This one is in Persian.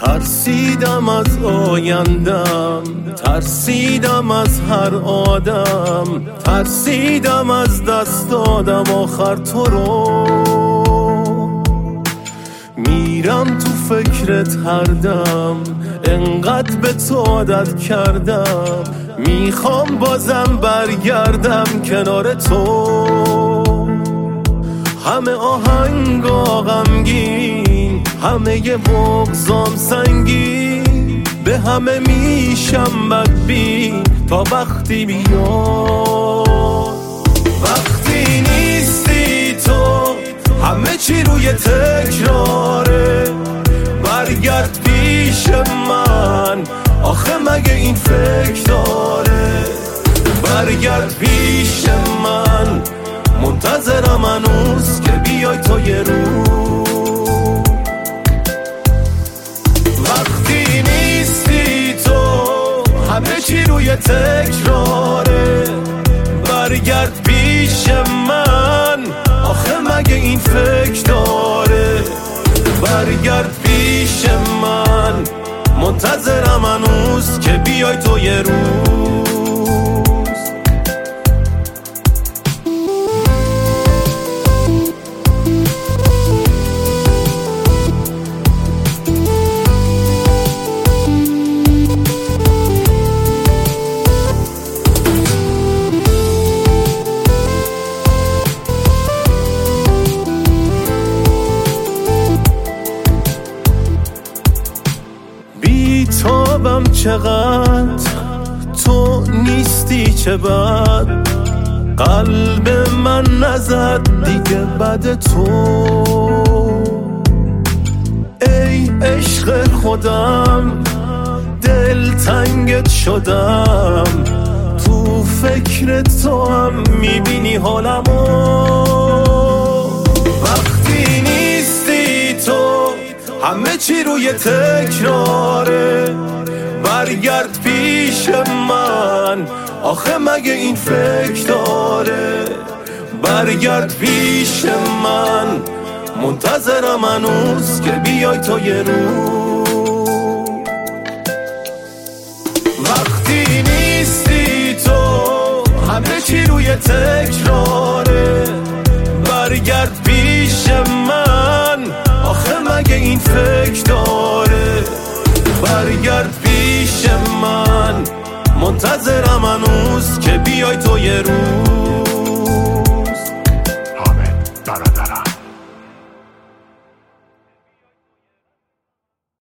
ترسیدم از آیندم، ترسیدم از هر آدم، ترسیدم از دست دادم آخر تو رو. میرم تو فکرت هر دم، انقدر به تو عادت کردم، میخوام بازم برگردم کنار تو. همه آهنگا غمگین، همه ی بغضام سنگین، به همه میشم بدبین تا وقتی بیاد. وقتی نیستی تو همه چی روی تکراره، برگرد پیش من، آخه مگه این فکر داره؟ برگرد پیش من، منتظرم هنوز که بیای تو یه رو. وقتی نیستی تو همه چی روی تکراره، برگرد پیش من، آخه مگه این فکر داره؟ برگرد پیش من، منتظرم هنوز که بیای تو یه روز. بیتابم چقدر تو نیستی، چه بد قلب من نزد دیگه بعد تو. ای عشق خودم دل تنگت شدم، تو فکر تو هم میبینی حالمو. وقتی نیستی تو همه چی روی تکراره، برگرد پیش من، آخه مگه این فکر داره؟ برگرد پیش من، منتظرم هنوز که بیای تو یه رو. وقتی نیستی تو همه چی روی تکراره، برگرد پیش من، آخه مگه این فکر داره؟ برگرد پیش من، منتظرم هنوز که بیای تو یه رو.